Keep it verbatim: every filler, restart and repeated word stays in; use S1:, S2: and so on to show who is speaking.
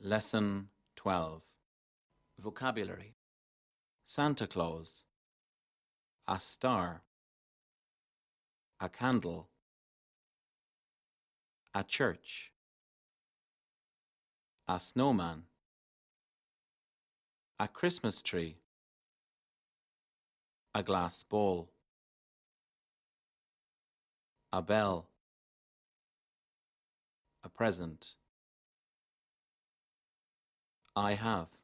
S1: Lesson twelve. Vocabulary. Santa Claus. A star. A candle. A church. A snowman. A Christmas tree. A glass bowl. A bell. A present. I have.